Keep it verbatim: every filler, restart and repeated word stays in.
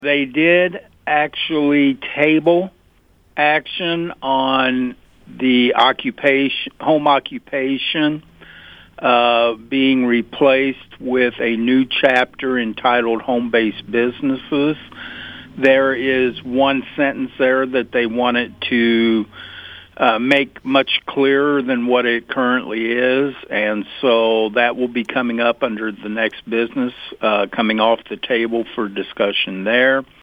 They did actually table action on the occupation, home occupation, uh, being replaced with a new chapter entitled Home-Based Businesses. There is one sentence there that they wanted to uh, make much clearer than what it currently is, and so that will be coming up under the next business, uh, coming off the table for discussion there.